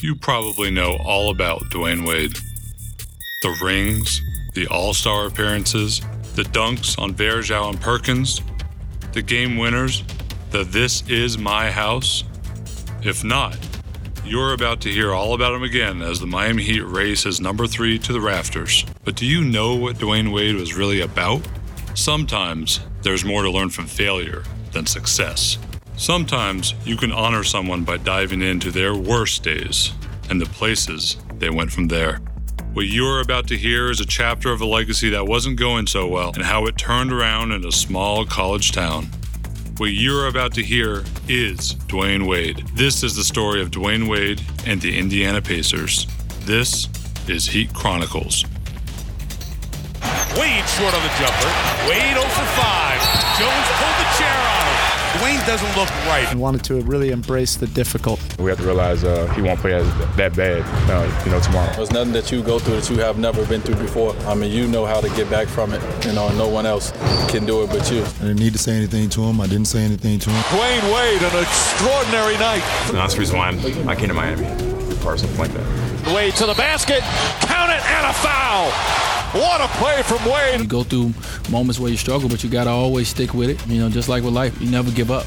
You probably know all about Dwayne Wade. The rings, the all-star appearances, the dunks on Varejao and Perkins, the game winners, the "this is my house." If not, you're about to hear all about him again as the Miami Heat race his number 3 to the rafters. But do you know what Dwayne Wade was really about? Sometimes there's more to learn from failure than success. Sometimes you can honor someone by diving into their worst days and the places they went from there. What you're about to hear is a chapter of a legacy that wasn't going so well and how it turned around in a small college town. What you're about to hear is Dwayne Wade. This is the story of Dwayne Wade and the Indiana Pacers. This is Heat Chronicles. Wade short on the jumper. Wade 0 for 5. Jones pulled the chair on him. Dwayne doesn't look right. I wanted to really embrace the difficult. We have to realize he won't play that bad, tomorrow. There's nothing that you go through that you have never been through before. I mean, you know how to get back from it. No one else can do it but you. I didn't need to say anything to him. I didn't say anything to him. Dwayne Wade, an extraordinary night. And that's the reason why I came to Miami. Or something like that. Wade to the basket. Count it, and a foul. What a play from Wade. You go through moments where you struggle, but you got to always stick with it. Just like with life, you never give up.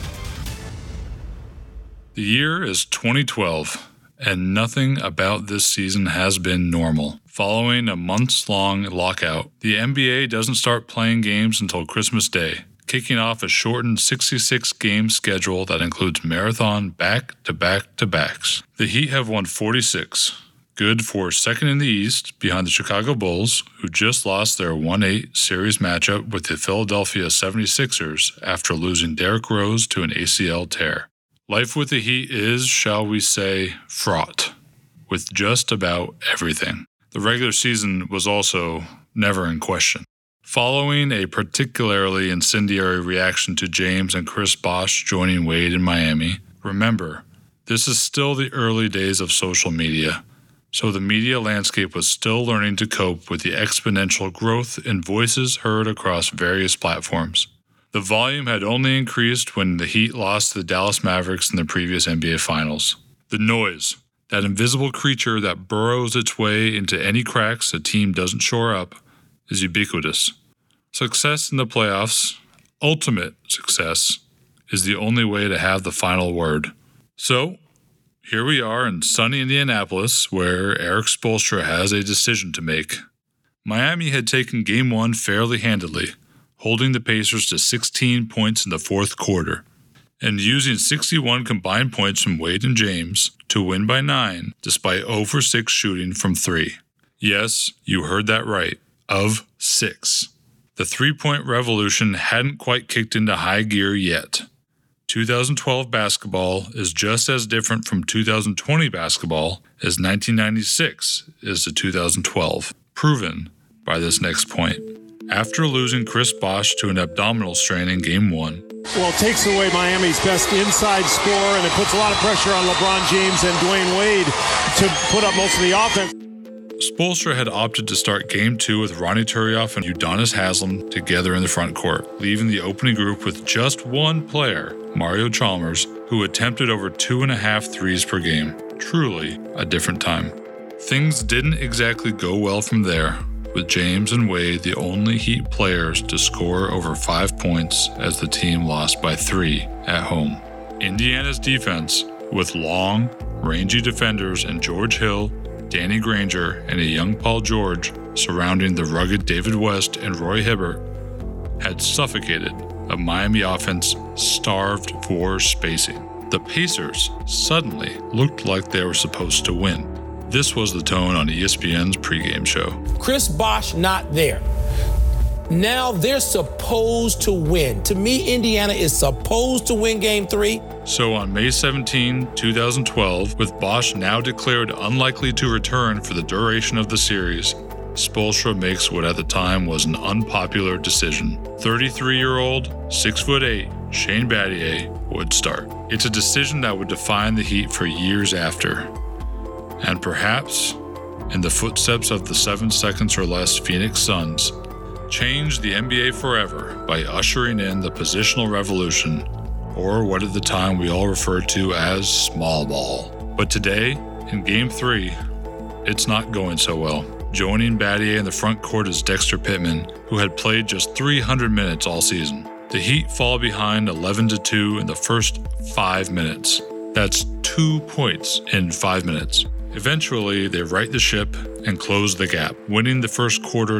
The year is 2012, and nothing about this season has been normal. Following a months-long lockout, the NBA doesn't start playing games until Christmas Day, kicking off a shortened 66-game schedule that includes marathon back-to-back-to-backs. The Heat have won 46, good for second in the East behind the Chicago Bulls, who just lost their 1-8 series matchup with the Philadelphia 76ers after losing Derrick Rose to an ACL tear. Life with the Heat is, shall we say, fraught, with just about everything. The regular season was also never in question. Following a particularly incendiary reaction to James and Chris Bosh joining Wade in Miami, remember, this is still the early days of social media, so the media landscape was still learning to cope with the exponential growth in voices heard across various platforms. The volume had only increased when the Heat lost to the Dallas Mavericks in the previous NBA Finals. The noise, that invisible creature that burrows its way into any cracks a team doesn't shore up, is ubiquitous. Success in the playoffs, ultimate success, is the only way to have the final word. So, here we are in sunny Indianapolis, where Erik Spoelstra has a decision to make. Miami had taken Game 1 fairly handily, holding the Pacers to 16 points in the fourth quarter, and using 61 combined points from Wade and James to win by 9, despite 0 for 6 shooting from 3. Yes, you heard that right, of 6. The three-point revolution hadn't quite kicked into high gear yet. 2012 basketball is just as different from 2020 basketball as 1996 is to 2012, proven by this next point. After losing Chris Bosh to an abdominal strain in Game 1. Well, it takes away Miami's best inside scorer, and it puts a lot of pressure on LeBron James and Dwayne Wade to put up most of the offense. Spoelstra had opted to start Game 2 with Ronny Turiaf and Udonis Haslem together in the front court, leaving the opening group with just one player, Mario Chalmers, who attempted over 2.5 threes per game. Truly a different time. Things didn't exactly go well from there, with James and Wade the only Heat players to score over 5 points as the team lost by 3 at home. Indiana's defense, with long, rangy defenders and George Hill, Danny Granger, and a young Paul George surrounding the rugged David West and Roy Hibbert, had suffocated a Miami offense starved for spacing. The Pacers suddenly looked like they were supposed to win. This was the tone on ESPN's pregame show. Chris Bosh not there. Now they're supposed to win. To me, Indiana is supposed to win Game 3. So on May 17, 2012, with Bosh now declared unlikely to return for the duration of the series, Spoelstra makes what at the time was an unpopular decision. 33-year-old, 6'8", Shane Battier would start. It's a decision that would define the Heat for years after. And perhaps, in the footsteps of the 7 seconds or less Phoenix Suns, change the NBA forever by ushering in the positional revolution, or what at the time we all referred to as small ball. But today, In Game 3, it's not going so well. Joining Battier in the front court is Dexter Pittman, who had played just 300 minutes all season. The Heat fall behind 11-2 in the first 5 minutes. That's 2 points in 5 minutes. Eventually, they right the ship and close the gap, winning the first quarter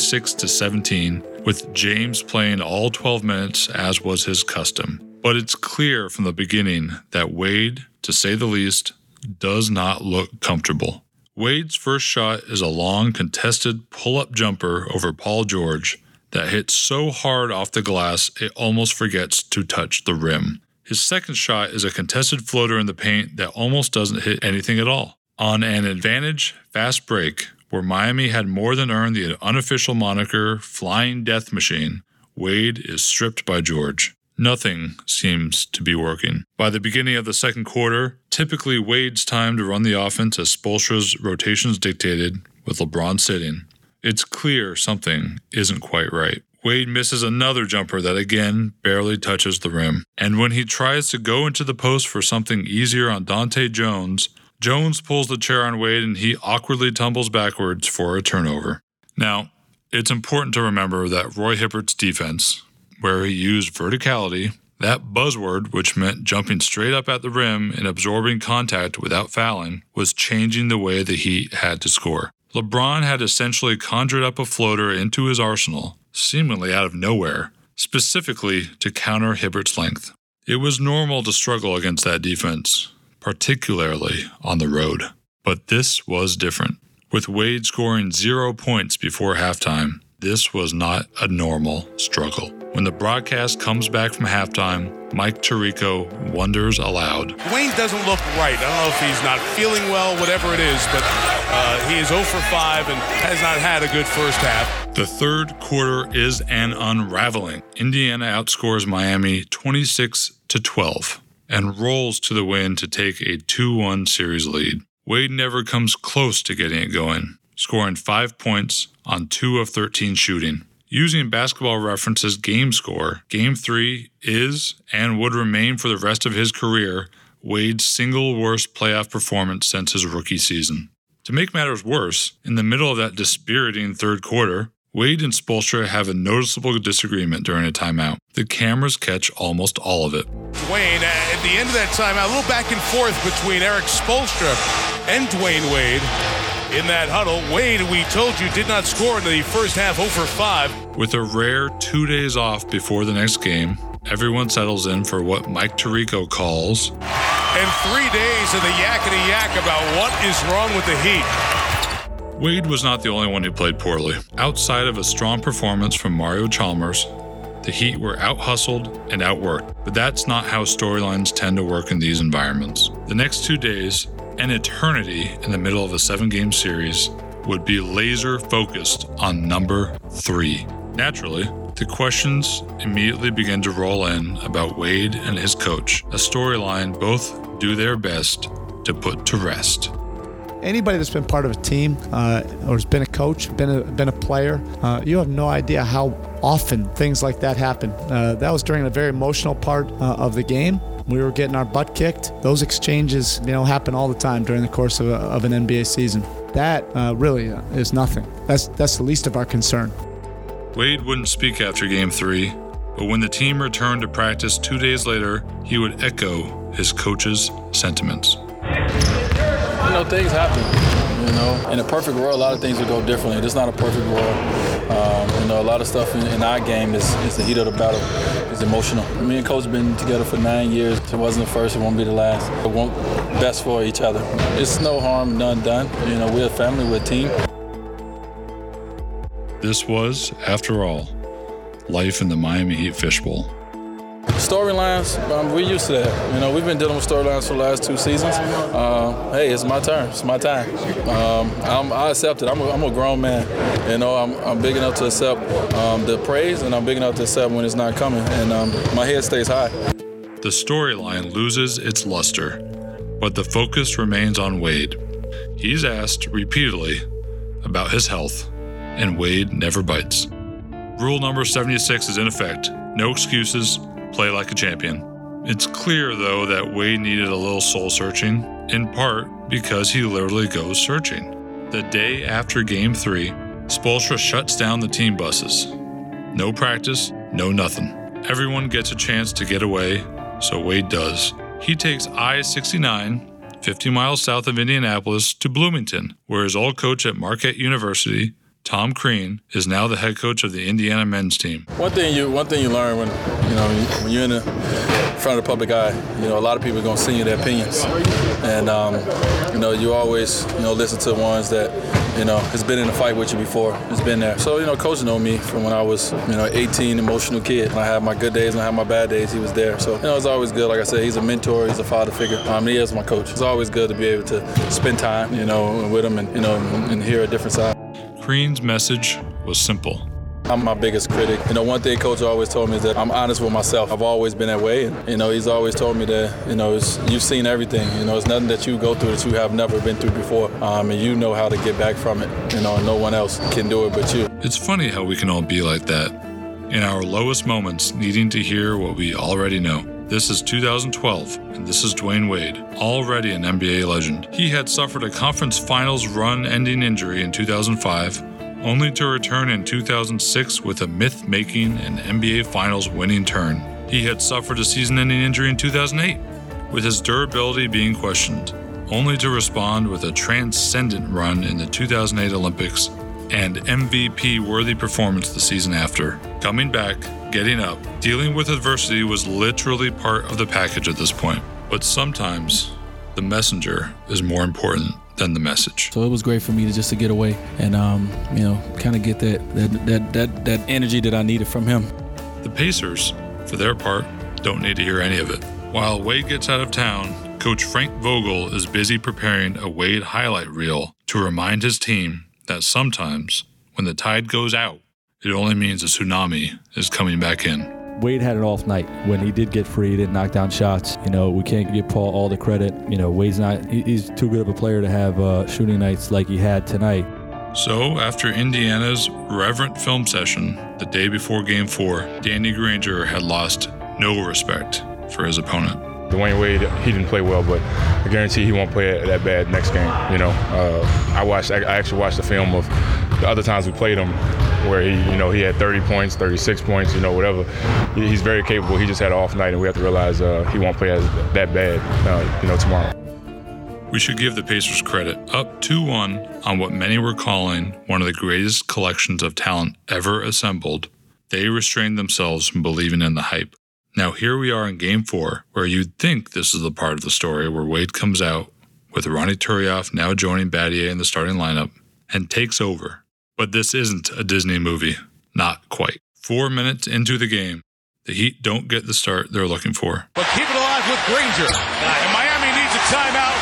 26-17, with James playing all 12 minutes as was his custom. But it's clear from the beginning that Wade, to say the least, does not look comfortable. Wade's first shot is a long, contested pull-up jumper over Paul George that hits so hard off the glass it almost forgets to touch the rim. His second shot is a contested floater in the paint that almost doesn't hit anything at all. On an advantage fast break, where Miami had more than earned the unofficial moniker Flying Death Machine, Wade is stripped by George. Nothing seems to be working. By the beginning of the second quarter, typically Wade's time to run the offense as Spoelstra's rotations dictated, with LeBron sitting. It's clear something isn't quite right. Wade misses another jumper that again barely touches the rim. And when he tries to go into the post for something easier on Dante Jones, Jones pulls the chair on Wade and he awkwardly tumbles backwards for a turnover. Now, it's important to remember that Roy Hibbert's defense, where he used verticality, that buzzword which meant jumping straight up at the rim and absorbing contact without fouling, was changing the way the Heat had to score. LeBron had essentially conjured up a floater into his arsenal, seemingly out of nowhere, specifically to counter Hibbert's length. It was normal to struggle against that defense, particularly on the road. But this was different. With Wade scoring 0 points before halftime, this was not a normal struggle. When the broadcast comes back from halftime, Mike Tirico wonders aloud. Wayne doesn't look right. I don't know if he's not feeling well, whatever it is, but he is 0 for 5 and has not had a good first half. The third quarter is an unraveling. Indiana outscores Miami 26-12 and rolls to the win to take a 2-1 series lead. Wade never comes close to getting it going, scoring 5 points on 2 of 13 shooting. Using Basketball Reference's game score, Game 3 is, and would remain for the rest of his career, Wade's single worst playoff performance since his rookie season. To make matters worse, in the middle of that dispiriting third quarter, Wade and Spoelstra have a noticeable disagreement during a timeout. The cameras catch almost all of it. Wayne, at the end of that timeout, a little back and forth between Erik Spoelstra and Dwayne Wade. In that huddle, Wade, we told you, did not score in the first half, 0 for 5. With a rare 2 days off before the next game, everyone settles in for what Mike Tirico calls, and 3 days of the yakety-yak about what is wrong with the Heat. Wade was not the only one who played poorly. Outside of a strong performance from Mario Chalmers, the Heat were out-hustled and outworked. But that's not how storylines tend to work in these environments. The next 2 days, an eternity in the middle of a 7-game series, would be laser-focused on number 3. Naturally, the questions immediately begin to roll in about Wade and his coach, a storyline both do their best to put to rest. Anybody that's been part of a team or has been a coach, been a player, you have no idea how often things like that happen. That was during a very emotional part of the game. We were getting our butt kicked. Those exchanges, happen all the time during the course of an NBA season. That really is nothing. That's the least of our concern. Wade wouldn't speak after Game 3, but when the team returned to practice 2 days later, he would echo his coach's sentiments. Things happen. In a perfect world, a lot of things would go differently. It's not a perfect world. A lot of stuff in our game is the heat of the battle. It's emotional. Me and Coach have been together for 9 years. It wasn't the first, it won't be the last. We want best for each other. It's no harm, none done. We're a family, we're a team. This was, after all, life in the Miami Heat fishbowl. Storylines, we're used to that. We've been dealing with storylines for the last 2 seasons. Hey, it's my turn. It's my time. I accept it. I'm a grown man. I'm big enough to accept the praise, and I'm big enough to accept when it's not coming. And my head stays high. The storyline loses its luster, but the focus remains on Wade. He's asked repeatedly about his health, and Wade never bites. Rule number 76 is in effect. No excuses. Play like a champion. It's clear, though, that Wade needed a little soul-searching, in part because he literally goes searching. The day after Game 3, Spoelstra shuts down the team buses. No practice, no nothing. Everyone gets a chance to get away, so Wade does. He takes I-69, 50 miles south of Indianapolis, to Bloomington, where his old coach at Marquette University, Tom Crean, is now the head coach of the Indiana men's team. One thing you learn when you're in front of the public eye, a lot of people are going to send you their opinions, and you always listen to ones that has been in a fight with you before, has been there. So coach know me from when I was 18, emotional kid. When I have my good days and I have my bad days, he was there. So it's always good. Like I said, he's a mentor, he's a father figure. He is my coach. It's always good to be able to spend time with him and hear a different side. Crean's message was simple. I'm my biggest critic. One thing Coach always told me is that I'm honest with myself. I've always been that way. And, he's always told me that, you've seen everything. It's nothing that you go through that you have never been through before. And you know how to get back from it. And no one else can do it but you. It's funny how we can all be like that. In our lowest moments, needing to hear what we already know. This is 2012, and this is Dwayne Wade, already an NBA legend. He had suffered a conference finals run-ending injury in 2005, only to return in 2006 with a myth-making and NBA Finals winning turn. He had suffered a season-ending injury in 2008, with his durability being questioned, only to respond with a transcendent run in the 2008 Olympics and MVP-worthy performance the season after. Coming back, getting up, dealing with adversity was literally part of the package at this point. But sometimes, the messenger is more important than the message. So it was great for me to get away and kind of get that energy that I needed from him. The Pacers, for their part, don't need to hear any of it. While Wade gets out of town, Coach Frank Vogel is busy preparing a Wade highlight reel to remind his team that sometimes, when the tide goes out, it only means a tsunami is coming back in. Wade had an off night. When he did get free, he didn't knock down shots. We can't give Paul all the credit. Wade's he's too good of a player to have shooting nights like he had tonight. So, after Indiana's reverent film session the day before Game 4, Danny Granger had lost no respect for his opponent. Dwayne Wade, he didn't play well, but I guarantee he won't play that bad next game. I actually watched the film of the other times we played him, where he had 30 points, 36 points, whatever. He's very capable. He just had an off night, and we have to realize he won't play that bad, tomorrow. We should give the Pacers credit. Up 2-1 on what many were calling one of the greatest collections of talent ever assembled, they restrained themselves from believing in the hype. Now here we are in Game 4, where you'd think this is the part of the story where Wade comes out, with Ronny Turiaf now joining Battier in the starting lineup, and takes over. But this isn't a Disney movie. Not quite. 4 minutes into the game, the Heat don't get the start they're looking for. But keep it alive with Granger. And Miami needs a timeout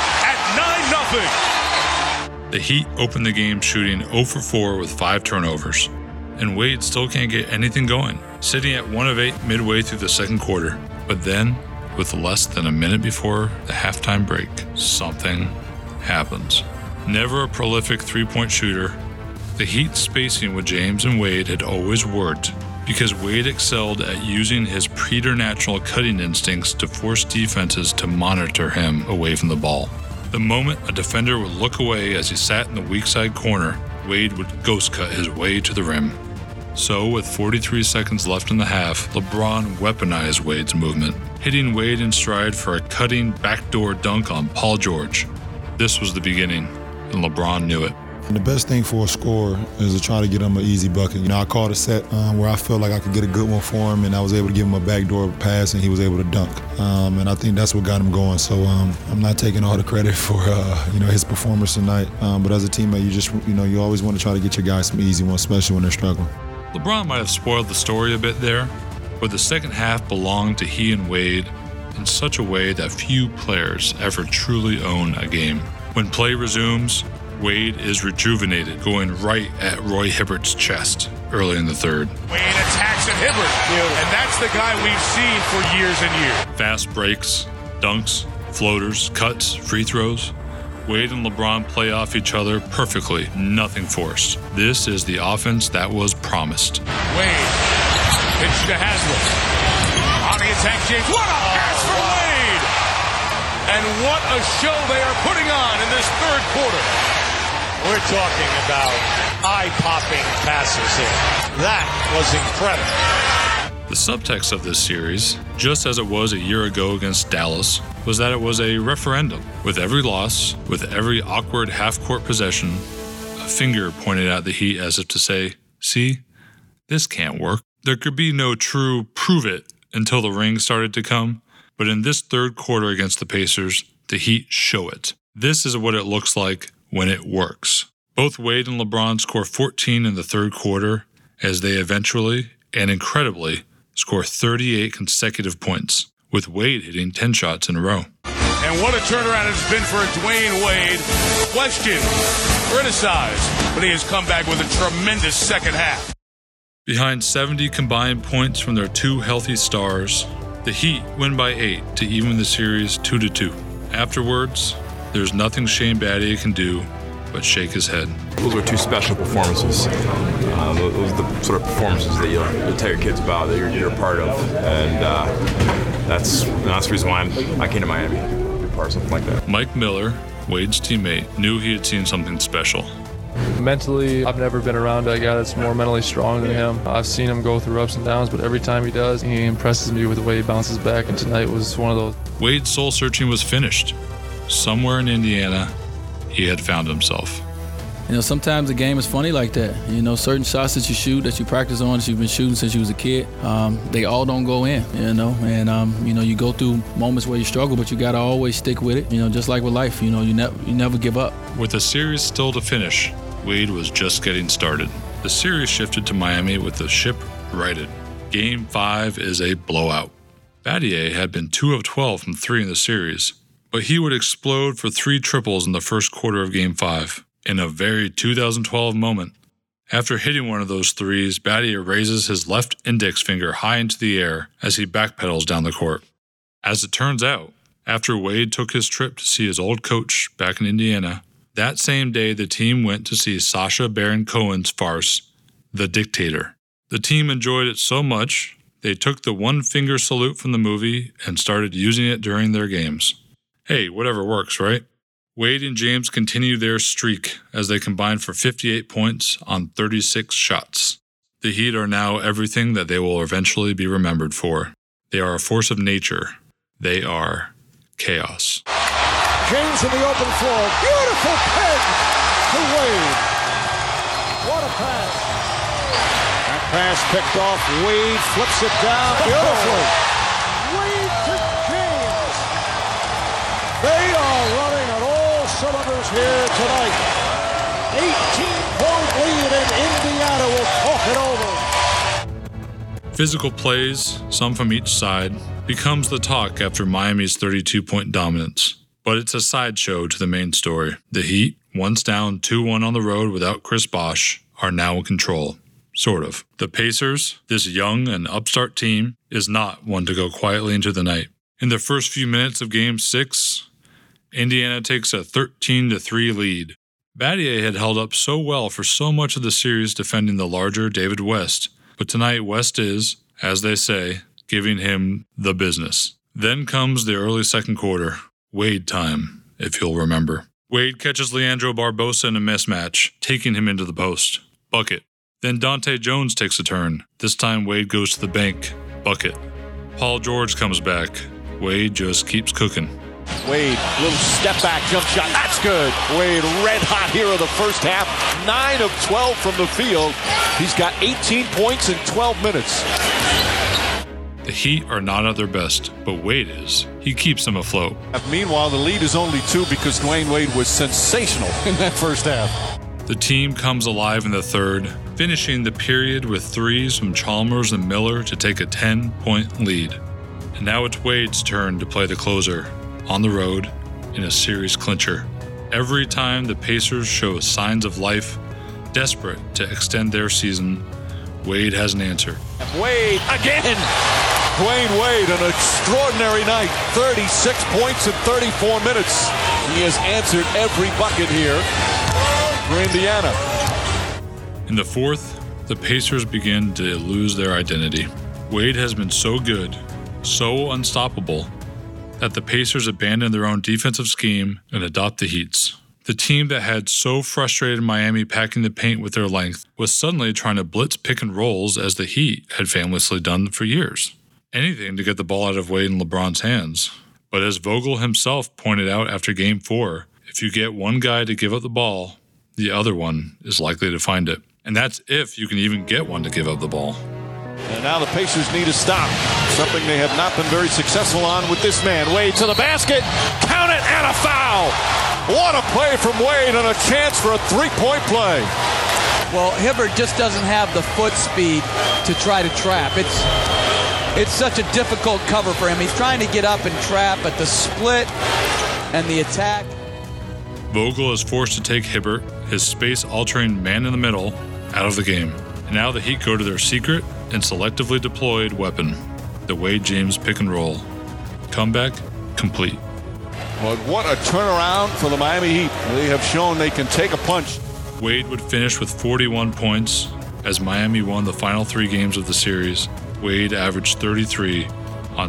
at 9-0. The Heat open the game shooting 0 for 4 with 5 turnovers. And Wade still can't get anything going, sitting at 1 of 8 midway through the second quarter. But then, with less than a minute before the halftime break, something happens. Never a prolific three-point shooter, the Heat's spacing with James and Wade had always worked because Wade excelled at using his preternatural cutting instincts to force defenses to monitor him away from the ball. The moment a defender would look away as he sat in the weak side corner, Wade would ghost cut his way to the rim. So, with 43 seconds left in the half, LeBron weaponized Wade's movement, hitting Wade in stride for a cutting backdoor dunk on Paul George. This was the beginning, and LeBron knew it. The best thing for a scorer is to try to get him an easy bucket. I called a set where I felt like I could get a good one for him, and I was able to give him a backdoor pass, and he was able to dunk. And I think that's what got him going. So I'm not taking all the credit for his performance tonight. But as a teammate, you always want to try to get your guys some easy ones, especially when they're struggling. LeBron might have spoiled the story a bit there, but the second half belonged to he and Wade in such a way that few players ever truly own a game. When play resumes, Wade is rejuvenated, going right at Roy Hibbert's chest early in the third. Wade attacks at Hibbert, and that's the guy we've seen for years and years. Fast breaks, dunks, floaters, cuts, free throws. Wade and LeBron play off each other perfectly, nothing forced. This is the offense that was promised. Wade, pitch to Haslett. On the attack, James. What a pass for Wade! And what a show they are putting on in this third quarter. We're talking about eye-popping passes here. That was incredible. The subtext of this series, just as it was a year ago against Dallas, was that it was a referendum. With every loss, with every awkward half-court possession, a finger pointed at the Heat as if to say, see, this can't work. There could be no true prove it until the ring started to come, but in this third quarter against the Pacers, the Heat show it. This is what it looks like when it works. Both Wade and LeBron score 14 in the third quarter as they eventually, and incredibly, score 38 consecutive points, with Wade hitting 10 shots in a row. And what a turnaround it's been for Dwayne Wade. Questioned, criticized, but he has come back with a tremendous second half. Behind 70 combined points from their two healthy stars, the Heat win by 8 to even the series 2-2. Afterwards, there's nothing Shane Battier can do but shake his head. Those were two special performances. Those are the sort of performances that you'll tell your kids about, that you're a part of. And that's the reason why I came to Miami, to be part of something like that. Mike Miller, Wade's teammate, knew he had seen something special. Mentally, I've never been around a guy that's more mentally strong than him. I've seen him go through ups and downs, but every time he does, he impresses me with the way he bounces back, and tonight was one of those. Wade's soul-searching was finished. Somewhere in Indiana, he had found himself. You know, sometimes the game is funny like that. You know, certain shots that you shoot, that you practice on, that you've been shooting since you was a kid, they all don't go in, you know. And, you know, you go through moments where you struggle, but you got to always stick with it. You know, just like with life, you know, you never give up. With the series still to finish, Wade was just getting started. The series shifted to Miami with the ship righted. Game 5 is a blowout. Battier had been 2 of 12 from 3 in the series, but he would explode for 3 triples in the first quarter of Game 5. In a very 2012 moment, after hitting one of those threes, Battier raises his left index finger high into the air as he backpedals down the court. As it turns out, after Wade took his trip to see his old coach back in Indiana, that same day the team went to see Sacha Baron Cohen's farce, The Dictator. The team enjoyed it so much, they took the one-finger salute from the movie and started using it during their games. Hey, whatever works, right? Wade and James continue their streak as they combine for 58 points on 36 shots. The Heat are now everything that they will eventually be remembered for. They are a force of nature. They are chaos. James in the open floor. Beautiful peg to Wade. What a pass. That pass picked off. Wade flips it down beautifully. Wade to James. They are running on all cylinders here tonight. 18-point lead, and Indiana will talk it over. Physical plays, some from each side, becomes the talk after Miami's 32-point dominance. But it's a sideshow to the main story. The Heat, once down 2-1 on the road without Chris Bosh, are now in control. Sort of. The Pacers, this young and upstart team, is not one to go quietly into the night. In the first few minutes of Game 6, Indiana takes a 13-3 lead. Battier had held up so well for so much of the series defending the larger David West, but tonight West is, as they say, giving him the business. Then comes the early second quarter. Wade time, if you'll remember. Wade catches Leandro Barbosa in a mismatch, taking him into the post. Bucket. Then Dante Jones takes a turn. This time Wade goes to the bank. Bucket. Paul George comes back. Wade just keeps cooking. Wade, little step back jump shot. That's good. Wade, red hot here in the first half. 9 of 12 from the field. He's got 18 points in 12 minutes. The Heat are not at their best, but Wade is. He keeps them afloat. Meanwhile, the lead is only 2 because Dwayne Wade was sensational in that first half. The team comes alive in the third, finishing the period with threes from Chalmers and Miller to take a 10-point lead. And now it's Wade's turn to play the closer, on the road, in a series clincher. Every time the Pacers show signs of life, desperate to extend their season, Wade has an answer. Wade again! Dwayne Wade, an extraordinary night. 36 points in 34 minutes. He has answered every bucket here for Indiana. In the fourth, the Pacers begin to lose their identity. Wade has been so good, so unstoppable that the Pacers abandoned their own defensive scheme and adopt the Heat's. The team that had so frustrated Miami packing the paint with their length was suddenly trying to blitz pick and rolls as the Heat had famously done for years. Anything to get the ball out of Wade and LeBron's hands. But as Vogel himself pointed out after Game 4, if you get one guy to give up the ball, the other one is likely to find it. And that's if you can even get one to give up the ball. And now the Pacers need a stop, something they have not been very successful on with this man. Wade to the basket, count it, and a foul. What a play from Wade and a chance for a three-point play. Well, Hibbert just doesn't have the foot speed to try to trap. It's such a difficult cover for him. He's trying to get up and trap, but the split and the attack. Vogel is forced to take Hibbert, his space-altering man in the middle, out of the game. And now the Heat go to their secret and selectively deployed weapon, the Wade James pick and roll. Comeback complete. But what a turnaround for the Miami Heat. They have shown they can take a punch. Wade would finish with 41 points as Miami won the final 3 games of the series. Wade averaged 33 on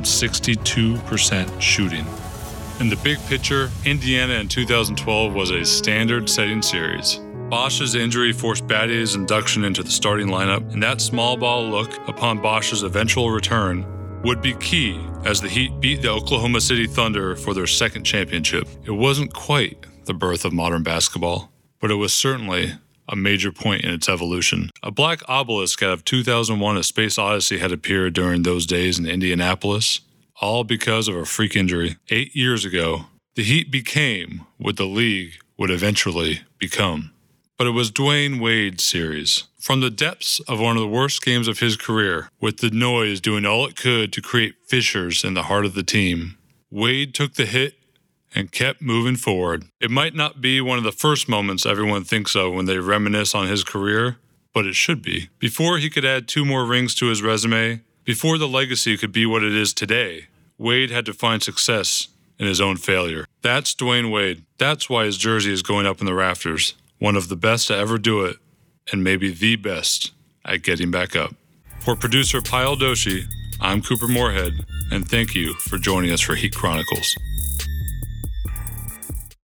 62% shooting. In the big picture, Indiana in 2012 was a standard-setting series. Bosch's injury forced Battier's induction into the starting lineup, and that small ball look upon Bosch's eventual return would be key as the Heat beat the Oklahoma City Thunder for their second championship. It wasn't quite the birth of modern basketball, but it was certainly a major point in its evolution. A black obelisk out of 2001: A Space Odyssey had appeared during those days in Indianapolis, all because of a freak injury. 8 years ago, the Heat became what the league would eventually become. But it was Dwayne Wade's series. From the depths of one of the worst games of his career, with the noise doing all it could to create fissures in the heart of the team, Wade took the hit and kept moving forward. It might not be one of the first moments everyone thinks of when they reminisce on his career, but it should be. Before he could add 2 more rings to his resume, before the legacy could be what it is today, Wade had to find success in his own failure. That's Dwayne Wade. That's why his jersey is going up in the rafters. One of the best to ever do it, and maybe the best at getting back up. For producer Pyle Doshi, I'm Cooper Moorhead, and thank you for joining us for Heat Chronicles.